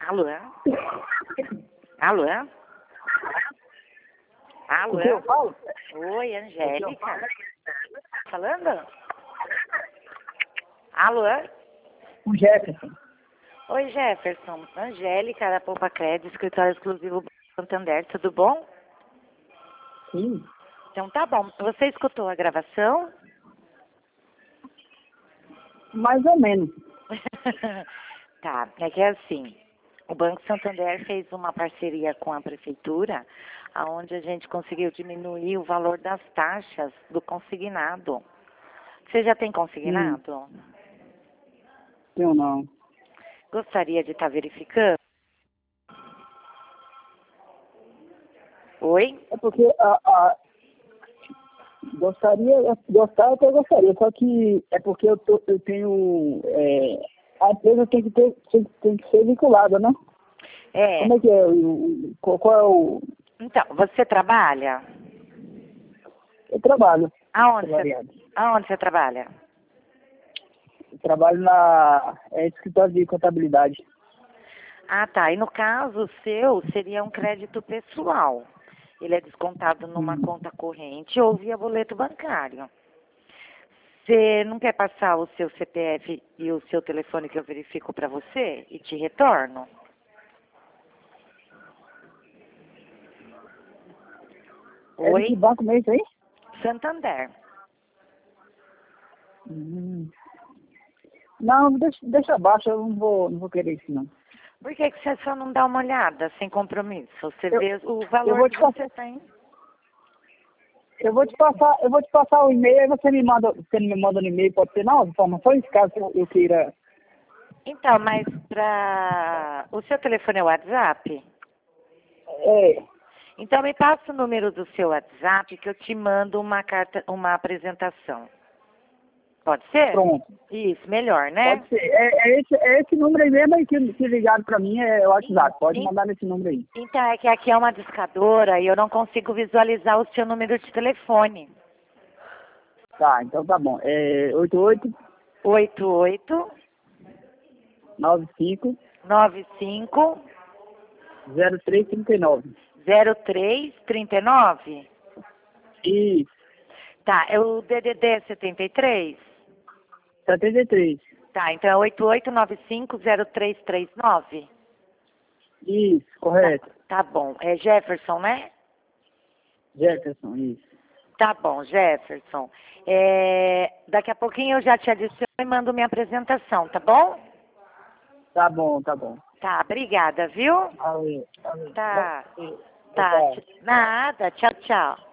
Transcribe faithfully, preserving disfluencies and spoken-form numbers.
Alô? Alô? Alô? O que eu falo? Oi, Angélica. Falando? Alô? O Jefferson. Oi, Jefferson. Angélica, da Poupa Crédito, escritório exclusivo Santander, tudo bom? Sim. Então tá bom. Você escutou a gravação? Mais ou menos. Tá, é que é assim, o Banco Santander fez uma parceria com a prefeitura, onde a gente conseguiu diminuir o valor das taxas do consignado. Você já tem consignado? Hum, eu não. Gostaria de estar verificando? Oi? É porque a, a, gostaria, gostar até gostaria, só que é porque eu, tô, eu tenho. É, a empresa tem que, ter, tem, tem que ser vinculada, né? É. Como é que é? O, o- qual, qual é o. Então, você trabalha? Eu trabalho. Aonde você, Variado. aonde você trabalha? Eu trabalho na é, escritório de contabilidade. Ah, tá. E no caso o seu, seria um crédito pessoal. Ele é descontado numa Hum. conta corrente ou via boleto bancário. Você não quer passar o seu C P F e o seu telefone que eu verifico para você e te retorno? É de que Oi? banco mesmo aí? Santander. Hum. Não, deixa, deixa abaixo, eu não vou, não vou querer isso não. Por que, que você só não dá uma olhada sem compromisso? Você Eu, vê o eu valor vou que te você passar, tem. eu vou te passar, eu vou te passar o e-mail, aí você me manda, você me manda no e-mail, pode ser não, informações, caso eu, eu queira. Então, mas para... O seu telefone é o WhatsApp? É, Então me passa o número do seu WhatsApp que eu te mando uma carta, uma apresentação. Pode ser? pronto. Isso, melhor, né? Pode ser. É, é esse, é esse número aí mesmo aí que, que ligaram pra mim, é o WhatsApp. Pode En- mandar nesse número aí. Então é que aqui é uma discadora e eu não consigo visualizar o seu número de telefone. Tá, então tá bom. É oito oito Oito oito nove cinco nove cinco zero três três nove. zero três trinta e nove. Isso, Tá, é o D D D setenta e três? setenta e três. Tá, então é oito oito nove cinco zero três três nove. Isso, Tá, correto. tá bom. É Jefferson, né? Jefferson, isso. Tá bom, Jefferson. É, daqui a pouquinho eu já te adiciono e mando minha apresentação, tá bom? Tá bom, tá bom. Tá, obrigada, viu? Valeu, valeu. Tá, Boa tá. tarde. Nada, tchau, tchau.